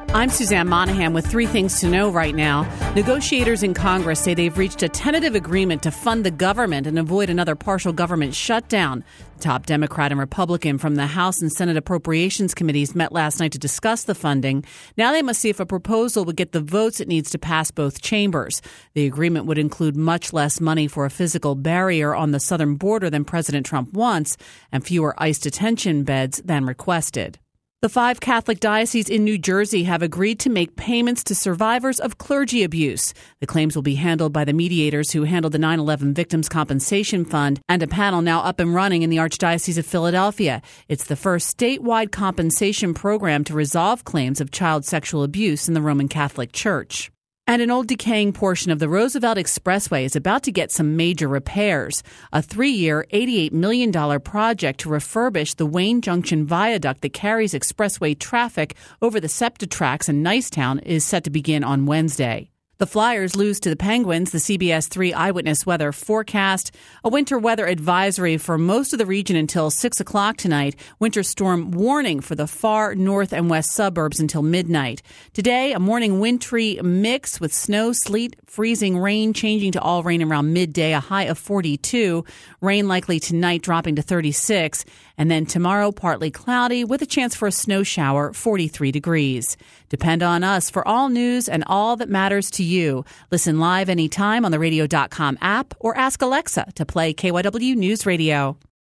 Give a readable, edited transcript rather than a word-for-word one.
I'm Suzanne Monahan with three things to know right now. Negotiators in Congress say they've reached a tentative agreement to fund the government and avoid another partial government shutdown. The top Democrat and Republican from the House and Senate Appropriations Committees met last night to discuss the funding. Now they must see if a proposal would get the votes it needs to pass both chambers. The agreement would include much less money for a physical barrier on the southern border than President Trump wants and fewer ICE detention beds than requested. The 5 Catholic dioceses in New Jersey have agreed to make payments to survivors of clergy abuse. The claims will be handled by the mediators who handled the 9/11 Victims' Compensation Fund and a panel now up and running in the Archdiocese of Philadelphia. It's the first statewide compensation program to resolve claims of child sexual abuse in the Roman Catholic Church. And an old decaying portion of the Roosevelt Expressway is about to get some major repairs. A 3-year, $88 million project to refurbish the Wayne Junction Viaduct that carries expressway traffic over the SEPTA tracks in Nicetown is set to begin on Wednesday. The Flyers lose to the Penguins, the CBS 3 eyewitness weather forecast. A winter weather advisory for most of the region until 6 o'clock tonight. Winter storm warning for the far north and west suburbs until midnight. Today, a morning wintry mix with snow, sleet, freezing rain, changing to all rain around midday, a high of 42. Rain likely tonight dropping to 36. And then tomorrow, partly cloudy with a chance for a snow shower, 43 degrees. Depend on us for all news and all that matters to you. Listen live anytime on the radio.com app or ask Alexa to play KYW News Radio.